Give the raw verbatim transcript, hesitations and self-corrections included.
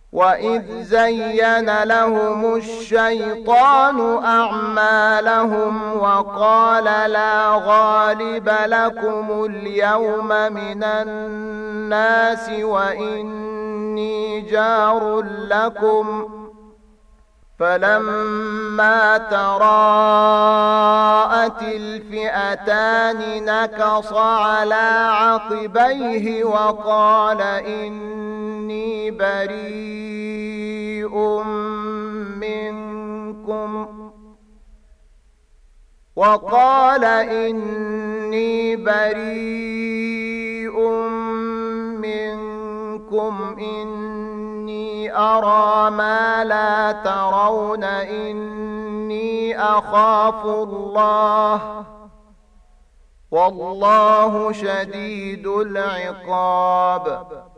وإذ زين لهم الشيطان أعمالهم وقال لا غالب لكم اليوم من الناس وإني جار لكم فلما تراءت الفئتان نكص على عقبيه وقال إني بريء منكم وقال إني بريء منكم إني أرى ما لا ترون إني أخاف الله والله شديد العقاب